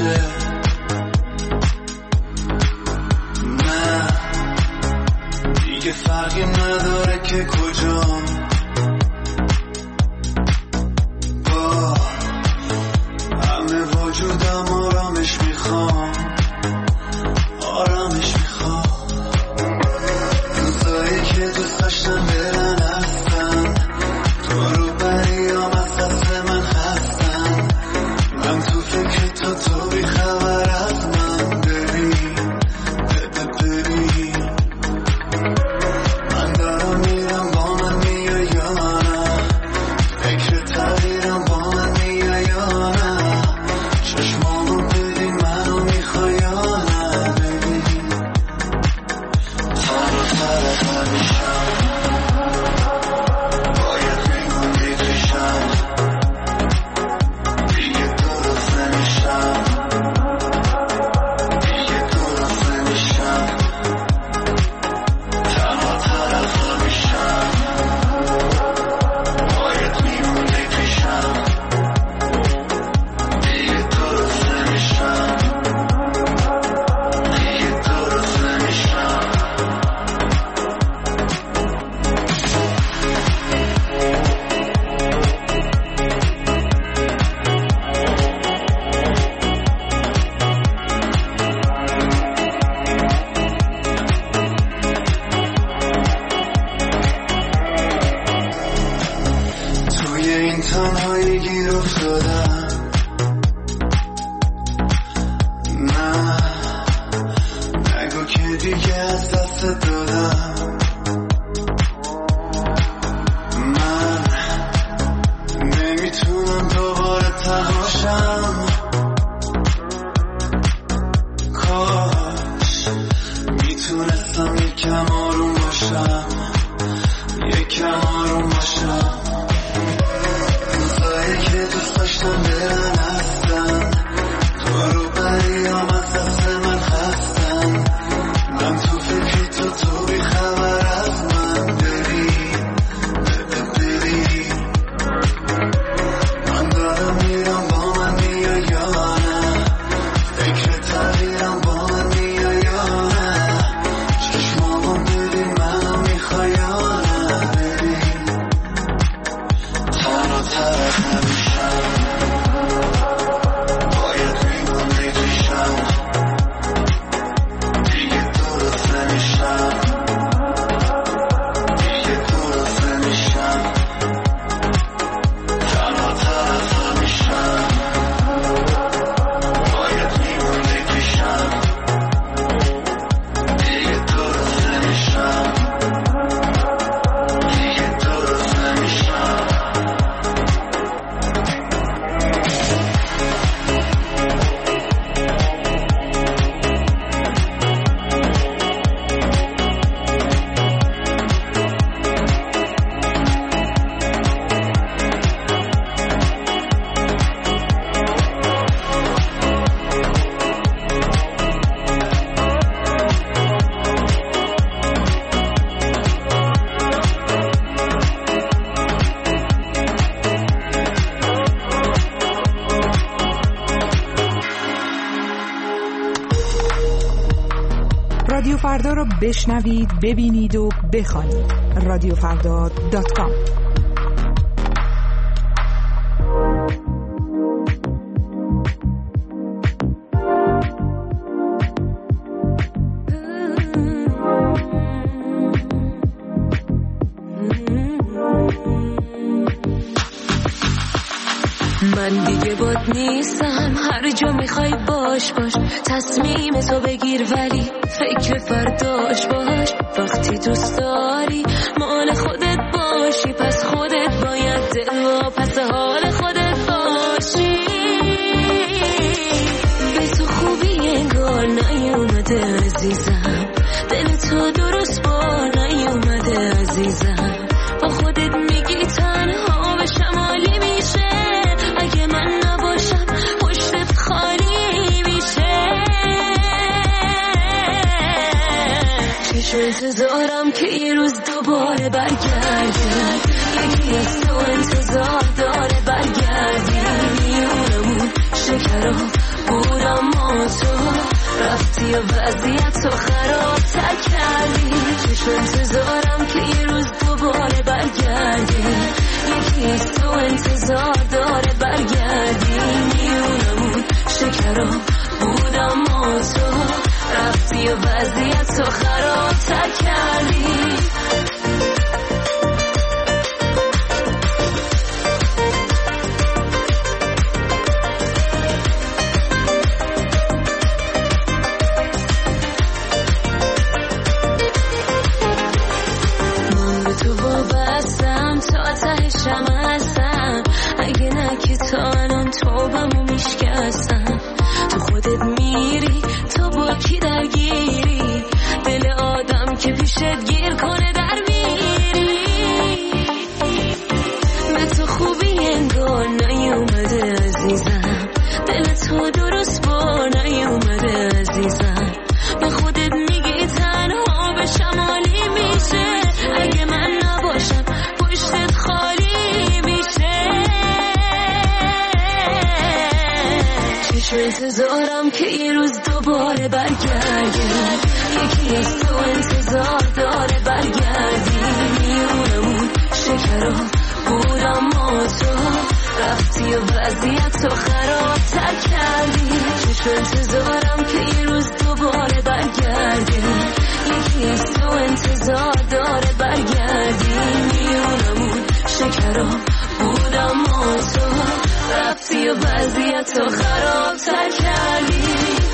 باشه. نه دیگه فرقی نداره که کجام، با همه وجودم آرامش میخوام، آرامش میخوام. روزایی که دوست داشتم برن هستن، تو رو بریام از دست من هستن. من تو فکر تو بی خبر از من. ببین ببین من دارم میرم، با من میای یا نه؟ فکر تغییرم، با من میای یا نه؟ چشمامو ببین منو میخوای یا نه؟ ببین تر و تر میشم، باید میموندی پیشم، دیگه درست نمیشم، دیگه درست نمیشم. تنها طرف میشم، باید میموندی پیشم، دیگه درست نمیشم، دیگه درست نمیشم. توی این تنهایی گیر افتادم. نه نگو که دیگه از دست دادم. من نمیتونم دوباره تنهاشم. کاش میتونستم یکم آروم باشم، یکم آروم باشم. روزایی که دوست داشتم برن هستن، تو رو بریام از دست من هستن. من تو فکری تو بی خبر از من. ببین ببین من دارم میرم، با من میای یا نه؟ فکر تغییرم، با من میای یا نه؟ چشمامو ببین منو میخوای یا نه؟ ببین تنها طرف نمیشم، باید میموندی پیشم، دیگه درست نمیشم، دیگه درست نمیشم. تنها طرف نمیشم، باید میموندی پیشم، دیگه درست نمیشم، دیگه درست نمیشم. رادیو فردا رو بشنوید، ببینید و بخوانید. radiofrda.com. من دیگه باد نیستم، هر جا میخوای باش باش، تصمیم تو بگیر ولی فکر فرداش باش. وقتی دوست داری مال خودت باشی، پس خودت باید دل پس حال خودت باشی. به تو خوبی انگار نیومده عزیزم، دل تو درست بار نیومده عزیزم. با خودت میگی تنها به شمالی میشه، اگه من نباشم پشتت خالی میشه. چشم انتظارم که یه روز دوباره برگردی، یکی از تو انتظار داره برگردی. میونمون شکرها بودم رفتی و وضعیت تو خرابتر کردی. چشم انتظارم که یه روز دوباره برگردی، یکی از تو انتظار داره برگردی. میونمون شکرا بود اما تو رفتی و وضعیت تو خرابتر کردی. من به تو وابستم تا تهشم هستم، اگه نه که تا الان توبمو میشکستم. تو خودت میری تو با کی درگیری، دل آدم که پیشت گیر کنه در میری. به تو خوبی انگار نیومده عزیزم، دل تو درست بار نیومده عزیزم. به خودت میگی تنها به شمالی میشه، اگه من نباشم پشتت خالی میشه. چشم انتظارم که یه روز دوباره برگردی، یکی از تو انتظار داره برگردی. میونمون شکرا بود اما تو رفتی و وضعیت تو خرابتر کردی. چشم انتظارم که یه روز دوباره برگردی، یکی از تو انتظار داره برگردی. میونمون شکرا بود اما تو رفتی و وضعیت تو خرابتر کردی.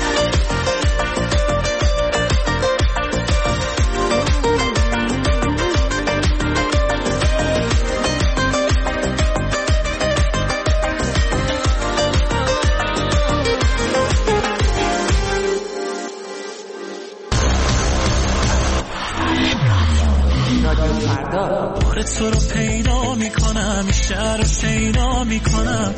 بار تو رو پیدا میکنم، این شهر رو شیدا میکنم.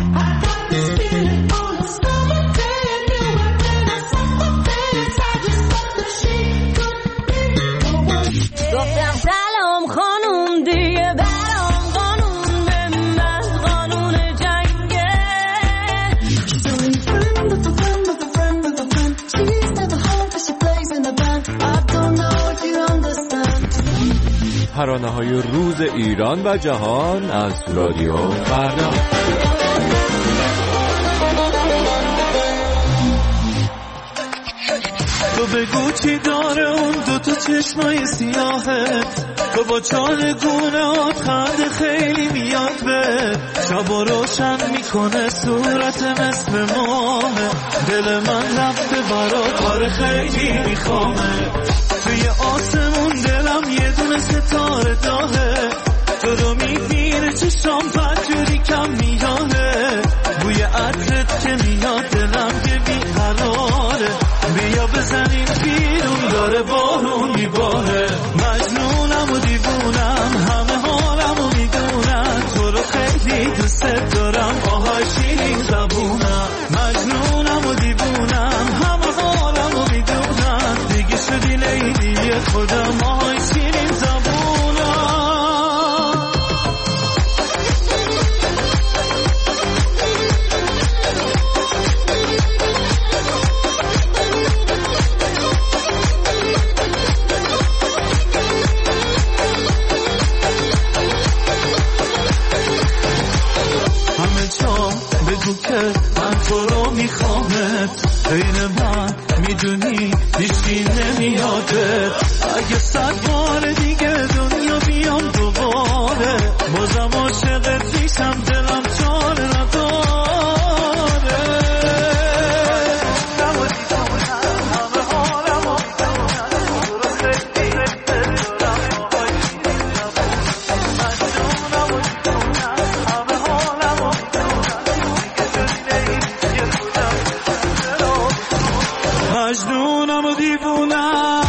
گفتم سلام خانوم دیگه برام قانون به من قانون جنگه. ترانه‌های روز ایران و جهان از رادیو فردا. تو بگو چی داره اون دوتا چشمای سیاهت، تو با چارگونهات خنده خیلی میاد به شبا روشن میکنه صورت مثل ماهه. دل من رفته برات کار خیلی میخوامه، توی آسمون دلم یه دونه ستاره داهه. تو رو میبینه چشام پنجوری کم میانه، بوی عطرت که میاد دلم که بیقراره. بیا بزنیم بیرون داره بارون میباره، مجنونم و دیوونم همه حالم و میدونم. تو رو خیلی دوست دارم آهای شیرین زبونم، مجنونم و دیوونم همه حالم و میدونم. دیگه شدی لیلی خودم آهای شیرین زبونم. بگو که من تو رو میخوامت، بین من میدونی هیچی نمیادت. اگه 100 بار دیگه دنیا بیام دوباره، بازم عاشقت میشم دلم چاره نداره. مجنونم و دیوونم.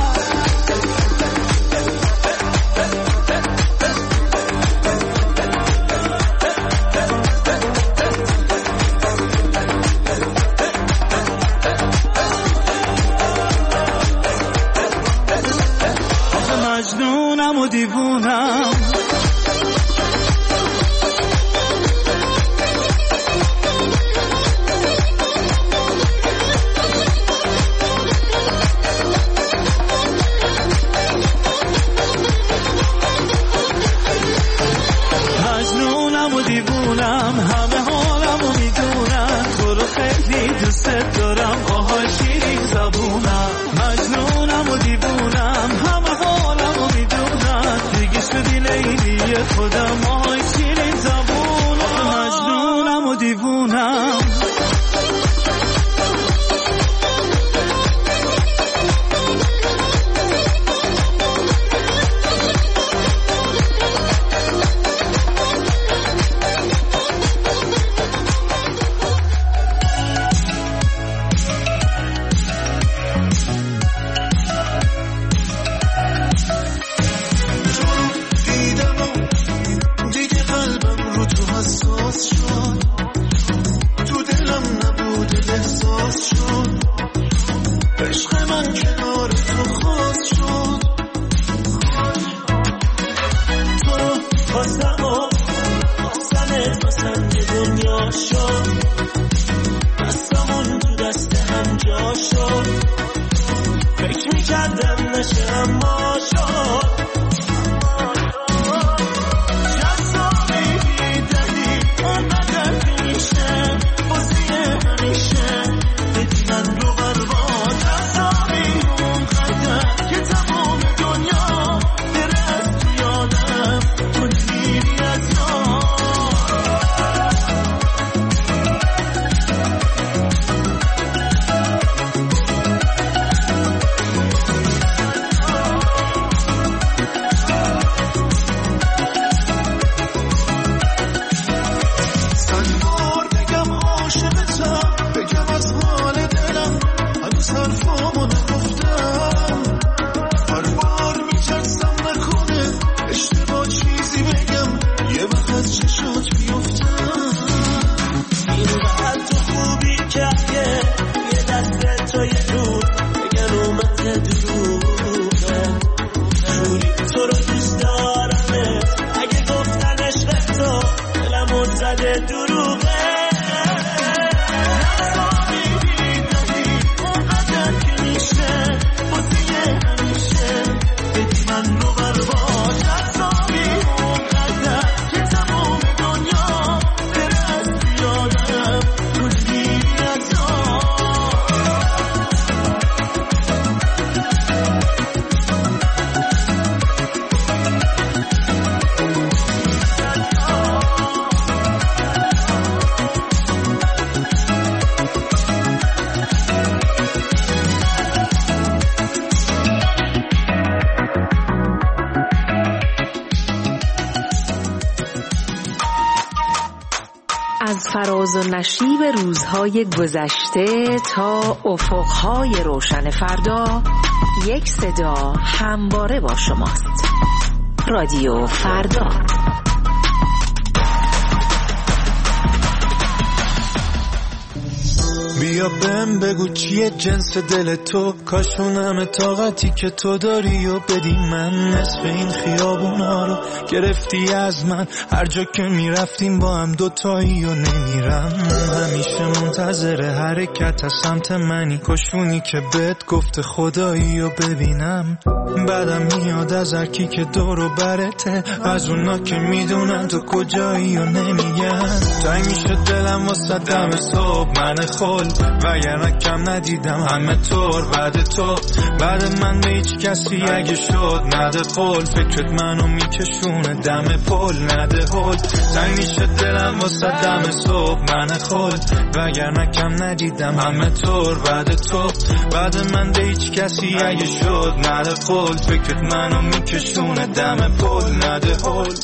دیوونم، همه حالمو میدونن، تو رو خیلی دوست دارم، آهای شیرین زبونم. مجنونم و دیوونم، همه حالمو میدونن، دیگه شدی لیلی خودم، آهای شیرین زبونم. مجنونم و دیوونم. از فراز و نشیب روزهای گذشته تا افقهای روشن فردا، یک صدا همواره با شماست. رادیو فردا. بیا بهم بگو چیه جنس دل تو، کاشونم طاقتی که تو داری و بدی من. نصف این خیابونا رو گرفتی از من، هر جا که میرفتیم با هم دوتایی و نمیرم. همیشه منتظر حرکت از سمت منی، کاشونی که بهت گفته خدایی و ببینم. بعدم میاد از هرکی که دور و برته، از اونا که میدونن تو کجایی و نمیگن. تنگ میشه دلم واسه دم صبح من خل، وگرنه کم ندیدم همه طور بعد تو. بعد من به هیچ کسی اگه شد نده قول، فکرت منو میکشونه دم پل نده هل. تنگ میشه دلم واسه دم صبح من خل، وگرنه کم ندیدم همه طور بعد تو. بعد من به هیچ کسی اگه شد نده قول، فکرت منو میکشونه دم پل نده هل.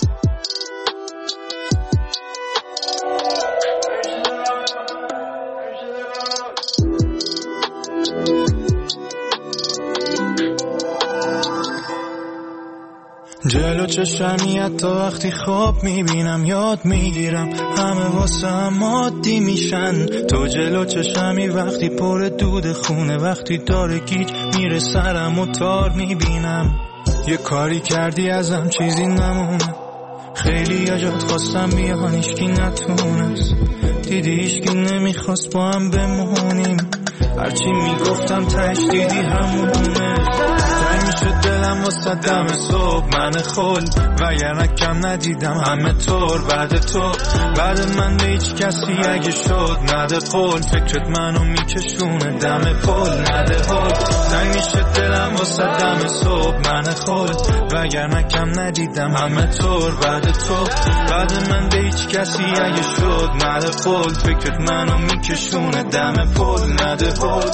جلو چشمی حتی وقتی خواب میبینم یاد میگیرم، همه واسه هم عادی میشن. تو جلو چشمی وقتی پر دود خونه، وقتی داره گیج میره سرم و تار میبینم. یه کاری کردی ازم چیزی نمونه، خیلی اجاد خواستم بیان ایشکی نتونست، دیدی ایشکی نمیخواست با هم بمونیم. هرچی میگفتم تهش دیدی همونه. تنگ میشد دلم واسه دم صبح من خل، وگرنه کم ندیدم همه طور بعد تو. بعد من به هیچ کسی اگه شد نده قول، فکرت منو میکشونه دم پل نده هل. تنگ میشد دلم واسه دم صبح من خل، وگرنه کم ندیدم همه طور بعد تو. بعد من به هیچ کسی اگه شد نده قول، فکرت منو میکشونه دم پل نده هل.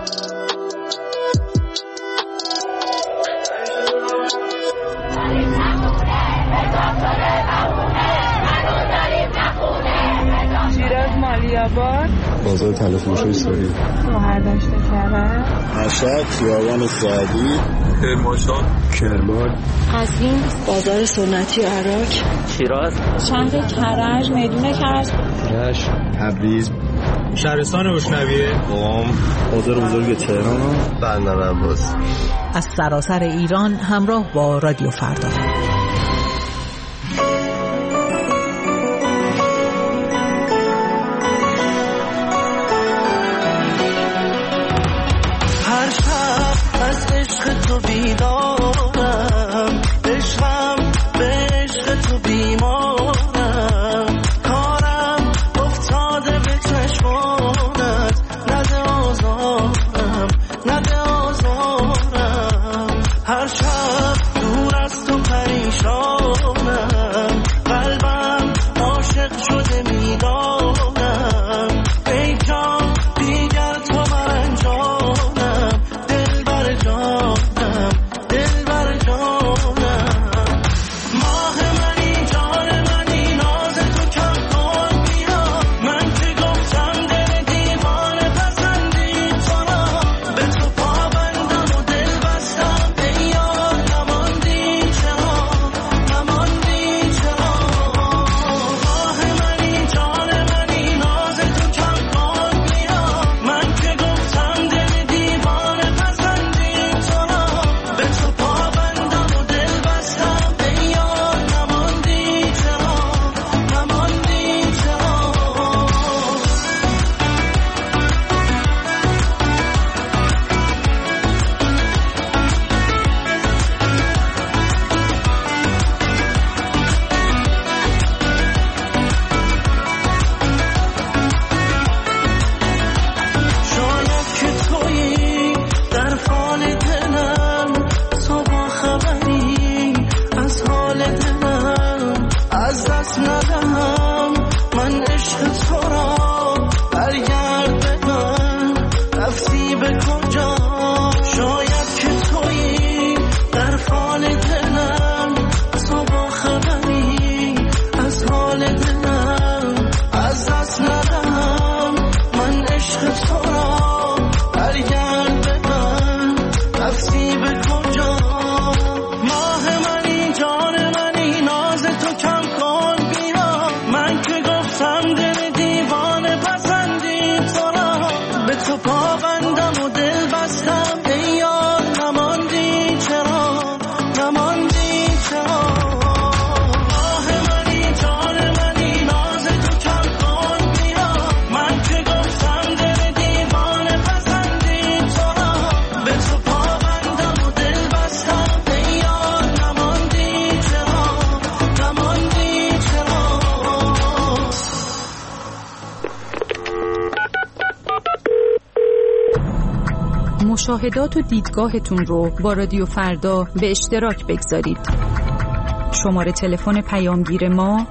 شیراز مالیاباد، بازار تلفروشی سوری، شهرداشت کرد، مشهد خیابان سعدی، کرمانشاه، کرمان، قزوین، بازار سنتی عراق، شیراز، شهر کرج، میدون کرج، رشت، تبریز، شهرستان روشنویه، قم، بازار بزرگ تهران، بندر عباس. از سراسر ایران همراه با رادیو فردا. هر شب از عشق تو بیدارم، عشقم به عشق تو بیمارم. کارم افتاده به چشمانت، نده آزارم نده آزارم. هر شب دور از تو پریشانم، قلبم عاشق شده میدانم. ای جان دیگر تو مرنجانم، دل بر جانم دل بر جانم. ماه منی جان منی ناز تو کم کن بیا، من که گفتم دل دیوانه پسندی تو را. به تو پابندم و دل بستم ای یار، نماندی چرا نماندی چرا. ماه منی جان منی ناز تو کم کن بیا، من که گفتم دل دیوانه پسندی تو را. به تو پابندم و دل بستم ای یار، نماندی چرا نماندی چرا. شاید که تویی در فال دلم، تو با خبری از حال دلم. از دست ندهم من عشق تو را، برگرد به من رفتی به کجا. شاید که تویی در فال دلم، تو با خبری از حال دلم. از دست ندهم من عشق تو را، برگرد به من رفتی به کجا. ماه منی جان منی ناز تو کم کن بیا، من که گفتم دل دیوانه پسندی تو را. به تو پابندم و دل بستم ای یار، نماندی چرا نماندی چرا. ماه منی جان منی ناز تو کم کن بیا، من که گفتم دل دیوانه پسندی تو را. به تو پابندم و دل بستم ای یار، نماندی چرا نماندی چرا. مشاهدات و دیدگاهتون رو با رادیو فردا به اشتراک بگذارید. شماره تلفن پیامگیر ما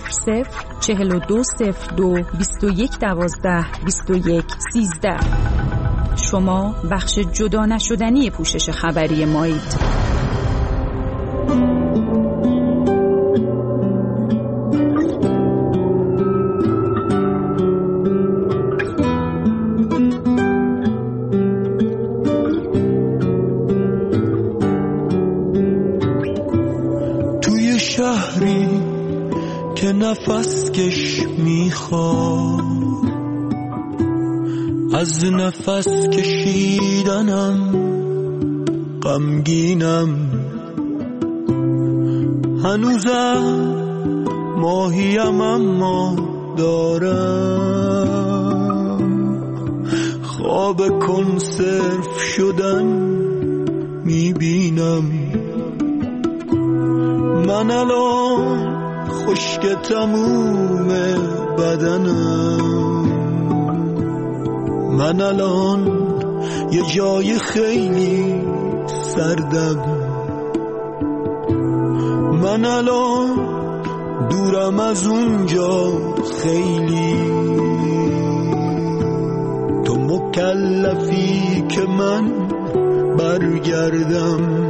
00420221122113. شما بخش جدا نشدنی پوشش خبری مایید. توی شهری که نفس کش میخواد، از نفس کشیدنم غمگینم. هنوزم ماهیم اما دارم آب کنسرو شدن میبینم. من الان خشک تموم بدنم، من الان یه جای خیلی سردم، من الان دورم از اونجا خیلی. تو مکلفی که من برگردم.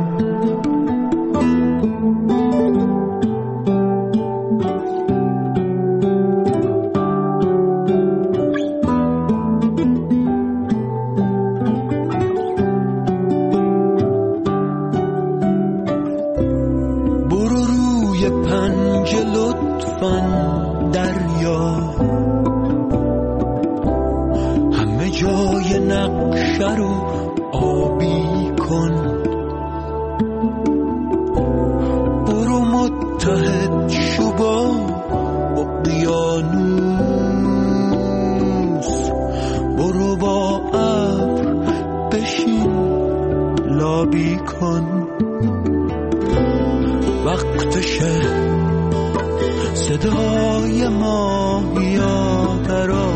صدای ماهیا درا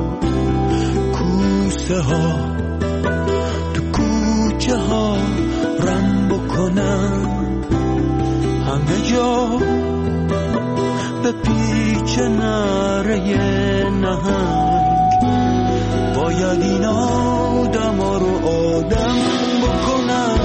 کوسه ها تو کوچه ها رم بکنن، همه جا به پیچ نره نهنگ. باید این آدم ها رو آدم بکنن.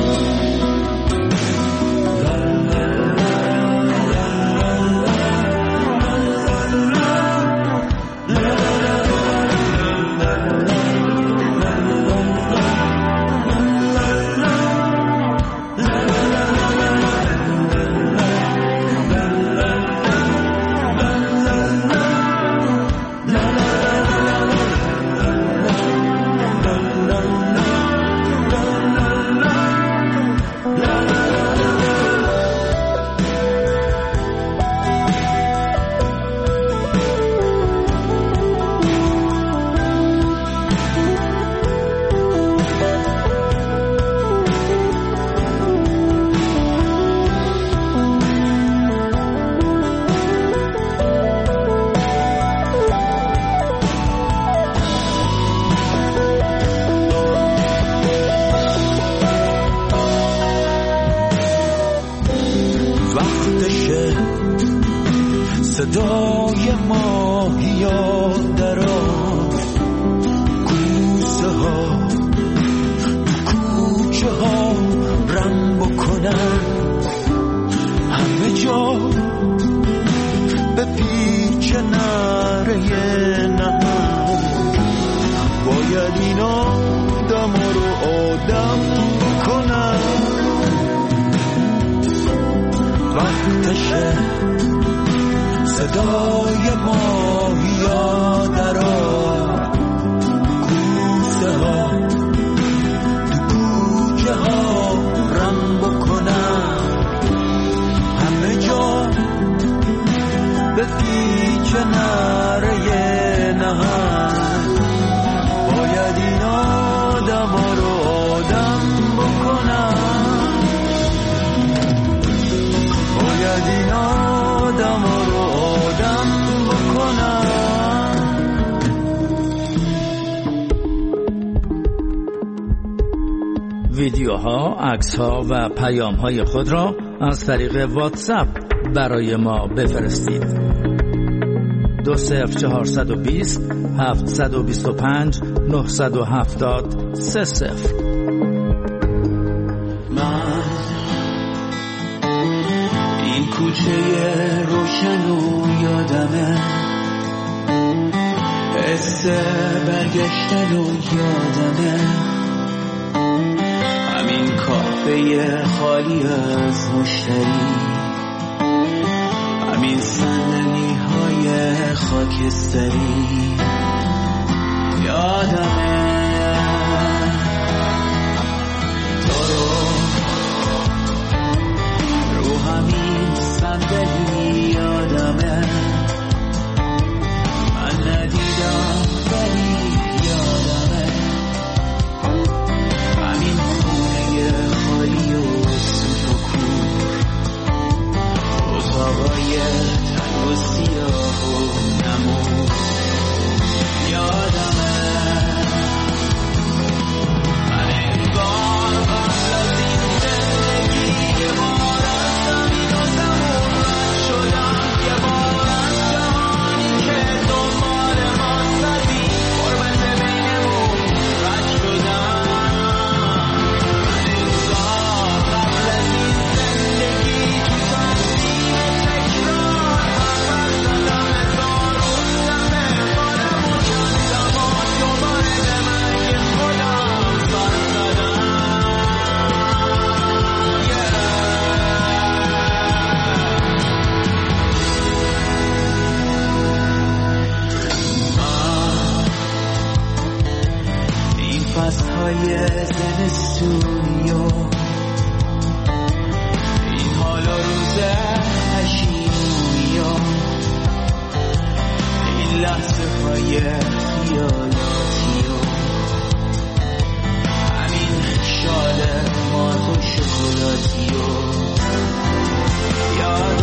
صدای ماهیا درا کوسه ها تو کوچه ها رم بکنن، همه جا به پیچ نره نهنگ. باید این آدم رو آدم بکنن. وقتشه صدای ماهیا درا کوسه ها تو کوچه ها رم بکنن، همه جا به پیچ نره نهنگ. باید این آدم ها رو آدم بکنن. باید این آدم ها رو آدم بکنن. ویدیوها، عکس‌ها و پیام‌های خود را از طریق واتساپ برای ما بفرستید. 20420 725 970 30. من این کوچه روشن و یادمه، حس برگشتن و یادمه، همین کافه خالی از مشتری، همین صندلی های خاکستری. یادمه تو رو همین صندلی. یادمه من ندیدم ولی یادمه روزای زمستونی و این حالا روز پشیمونی و این لحظه های خیالاتی و همین شال مات و شکلاتی و یاد